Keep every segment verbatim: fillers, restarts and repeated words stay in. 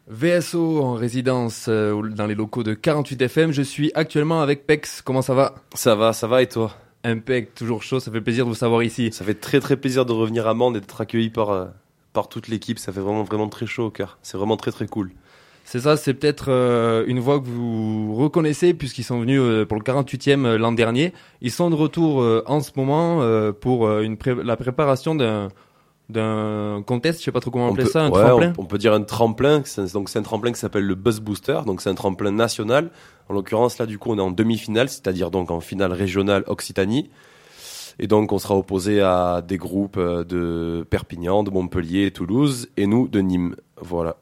V S O en résidence euh, dans les locaux de quarante-huit F M. Je suis actuellement avec Pex. Comment ça va ? Ça va, ça va et toi ? Impec, toujours chaud. Ça fait plaisir de vous savoir ici. Ça fait très très plaisir de revenir à Mende et d'être accueilli par, euh, par toute l'équipe. Ça fait vraiment vraiment très chaud au cœur. C'est vraiment très très cool. C'est ça, c'est peut-être euh, une voix que vous reconnaissez puisqu'ils sont venus euh, pour le quarante-huitième euh, l'an dernier. Ils sont de retour euh, en ce moment euh, pour euh, une pré- la préparation d'un d'un contest, je sais pas trop comment on appeler ça, un ouais, tremplin. On, on peut dire un tremplin. C'est, donc c'est un tremplin qui s'appelle le Buzz Booster. Donc c'est un tremplin national. En l'occurrence là du coup on est en demi-finale, c'est-à-dire donc en finale régionale Occitanie. Et donc on sera opposé à des groupes de Perpignan, de Montpellier, Toulouse et nous de Nîmes. Voilà.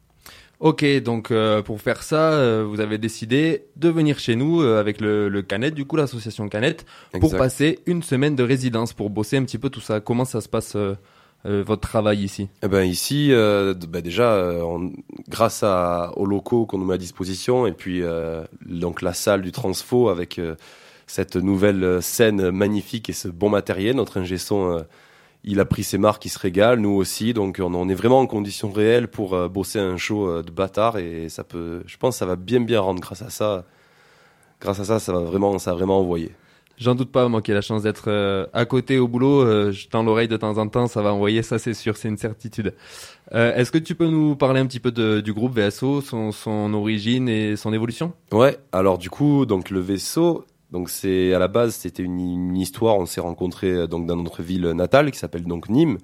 Ok, donc euh, pour faire ça, euh, vous avez décidé de venir chez nous euh, avec le, le Canet, du coup l'association Canet, pour Exact. passer une semaine de résidence, pour bosser un petit peu tout ça. Comment ça se passe euh, euh, votre travail ici ? Eh ben ici, euh, bah déjà, euh, on, grâce à, aux locaux qu'on nous met à disposition et puis euh, donc la salle du Transfo avec euh, cette nouvelle scène magnifique et ce bon matériel, notre ingé son, euh, il a pris ses marques, il se régale, nous aussi, donc on, on est vraiment en conditions réelles pour euh, bosser un show euh, de bâtard et ça peut, je pense, que ça va bien bien rendre grâce à ça. Grâce à ça, ça va vraiment, ça va vraiment envoyer. J'en doute pas, moi qui ai la chance d'être euh, à côté au boulot, euh, je tends l'oreille de temps en temps, ça va envoyer, ça c'est sûr, c'est une certitude. Euh, est-ce que tu peux nous parler un petit peu de, du groupe V S O, son, son origine et son évolution ? Ouais, alors du coup, donc le vaisseau, donc c'est à la base c'était une, une histoire, on s'est rencontrés donc dans notre ville natale qui s'appelle donc Nîmes.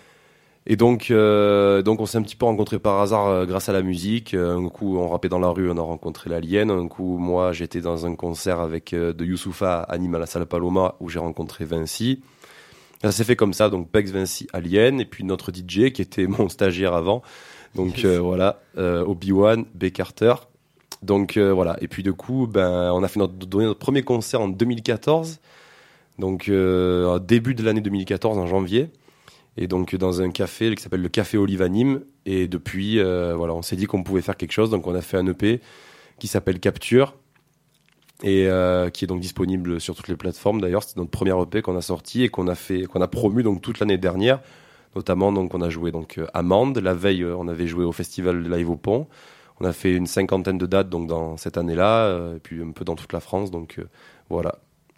Et donc, euh, donc on s'est un petit peu rencontrés par hasard euh, grâce à la musique. Euh, un coup, on rappait dans la rue, on a rencontré l'Alien. Un coup, moi, j'étais dans un concert avec euh, de Youssoupha à Nîmes à la salle Paloma où j'ai rencontré Vinci. Ça s'est fait comme ça, donc Pex, Vinci, Alien, et puis notre D J qui était mon stagiaire avant. Donc euh, voilà, euh, Obi-Wan, B. Carter. Donc euh, voilà, et puis du coup, ben, on a fait notre, donné notre premier concert en deux mille quatorze. Donc euh, début de l'année deux mille quatorze, en janvier. Et donc dans un café qui s'appelle le Café Olive à Nîmes. Et depuis, euh, voilà, on s'est dit qu'on pouvait faire quelque chose. Donc on a fait un E P qui s'appelle Capture et euh, qui est donc disponible sur toutes les plateformes. D'ailleurs, c'est notre premier E P qu'on a sorti et qu'on a fait, qu'on a promu donc toute l'année dernière. Notamment, donc on a joué donc à Mende. La veille, on avait joué au festival de Live au Pont. On a fait une cinquantaine de dates donc dans cette année-là, euh, et puis un peu dans toute la France. Donc euh, voilà.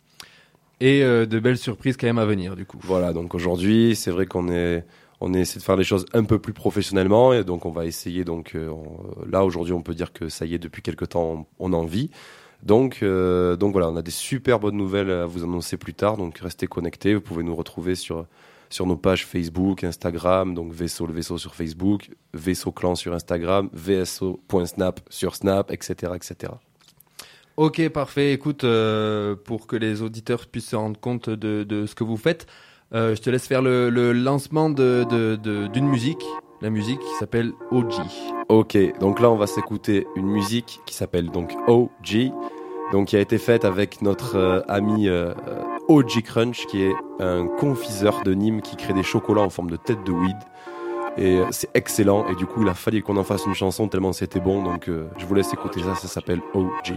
Et euh, de belles surprises quand même à venir, du coup. Voilà, donc aujourd'hui, c'est vrai qu'on est, on essaie de faire les choses un peu plus professionnellement, et donc on va essayer. Donc euh, on, là, aujourd'hui, on peut dire que ça y est, depuis quelques temps, on, on en vit. Donc, euh, donc voilà, on a des super bonnes nouvelles à vous annoncer plus tard. Donc restez connectés. Vous pouvez nous retrouver sur sur nos pages Facebook, Instagram. Donc Vaisseau le Vaisseau sur Facebook, Vaisseau Clan sur Instagram, V S O point snap sur Snap, et cetera, et cetera. Ok, parfait. Écoute, euh, pour que les auditeurs puissent se rendre compte de, de ce que vous faites, euh, je te laisse faire le, le lancement de, de, de, d'une musique, la musique qui s'appelle O G. Ok, donc là on va s'écouter une musique qui s'appelle donc O G, donc qui a été faite avec notre euh, ami euh, O G Crunch, qui est un confiseur de Nîmes qui crée des chocolats en forme de tête de weed. Et c'est excellent, et du coup il a fallu qu'on en fasse une chanson tellement c'était bon, donc euh, je vous laisse écouter ça, ça s'appelle O G.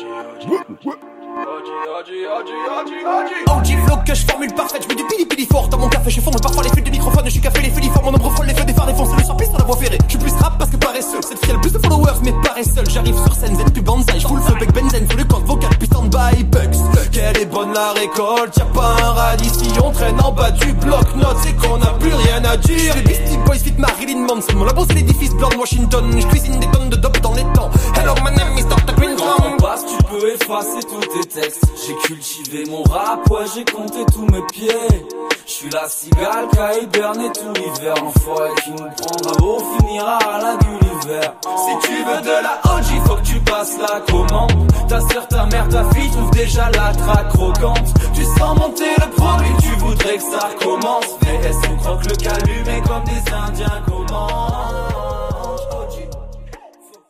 O G flow que je formule parfaite, je mets du pili pili fort dans mon café, je fonds parfois les feux de microphone, je suis café les félifores, mon ombre frôle les feux des phares défoncés, le sang pisse dans la voie ferrée. Je suis plus rap parce que paresseux, cette fille a le plus de followers mais pareil seul, j'arrive sur scène, Z plus banzai, je fous le feu bec benzen, sous le cordes vocales, puis stand by Bugs. Quelle est bonne la récolte, y'a pas un radis si on traîne en bas du bloc-notes, c'est qu'on a plus rien à dire. Les Beastie Boys fit Marilyn Manson, mon labo c'est l'édifice blanc de Washington, je cuisine des tonnes de dope dans les temps. Hello my name is doctor Green Drum. Passe, tu peux effacer tous tes textes. J'ai cultivé mon rap, ouais j'ai compté tous mes pieds. Je suis la cigale qui a hiberné tout l'hiver. L'enfoiré qui nous prendra beau finira à la Gulliver. Si tu veux de la O G, faut que tu passes la commande. Ta sœur, ta mère, ta fille trouvent déjà la traque croquante. Tu sens monter le produit, tu voudrais que ça commence. V S on croque le calumet comme des Indiens commandent.